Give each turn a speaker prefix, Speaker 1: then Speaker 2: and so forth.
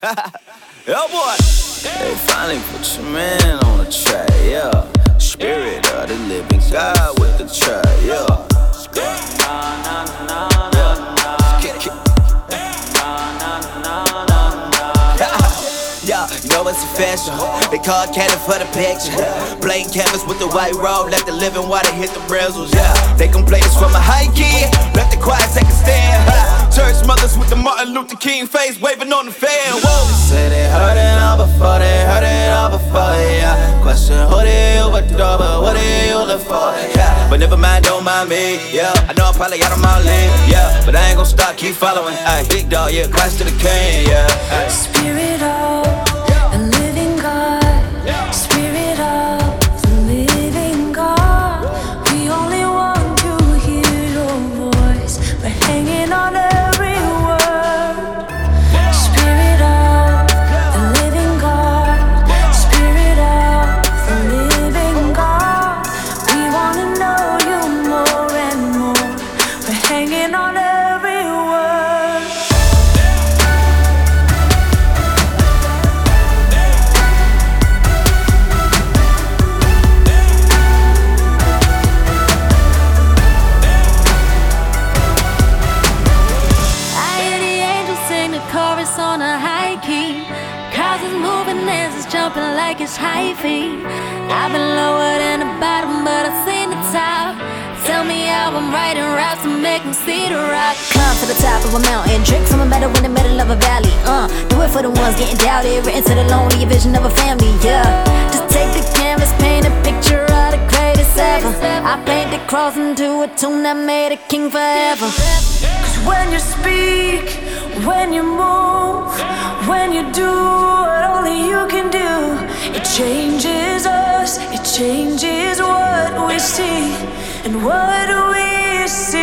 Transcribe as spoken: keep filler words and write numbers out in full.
Speaker 1: Oh boy! They finally put your man on the track, yeah. Spirit of the living God with the track, yeah. Yeah, you know it's official. They call Cannon for the picture. Plain canvas with the white robe, let the living water hit the bristles, yeah. They can play this from a high key, let the choir take a stand. Church mothers with the Martin Luther King face waving on the fan. Whoa. They say they heard it all before, they heard it all before, yeah. Question who they overdose, but what they you live for, yeah. But never mind, don't mind me, yeah. I know I probably got them all in, yeah. But I ain't gon' stop, keep following, ayy. Big dog, yeah, Christ to the King, yeah. Ay.
Speaker 2: Spirit of the living God, Spirit of the living God. We only want to hear your voice. We're hanging on every word. Spirit of the living God, Spirit of the living God. We wanna know you more and more. We're hanging on every word. On a high key, cars is moving as it's jumping like it's high feet. I've been lower than the bottom, but I've seen the top. Tell me how I'm writing raps to make them see the rock. Climb to the top of a mountain, drink from a meadow in the middle of a valley. Uh, do it for the ones getting doubted, written to the lonely, a vision of a family. Yeah, just take the canvas, paint a picture of the greatest ever. I paint the cross into a tune that made a king forever. Cause when you speak, when you move, when you do what only you can do, it changes us, it changes what we see. And what do we see?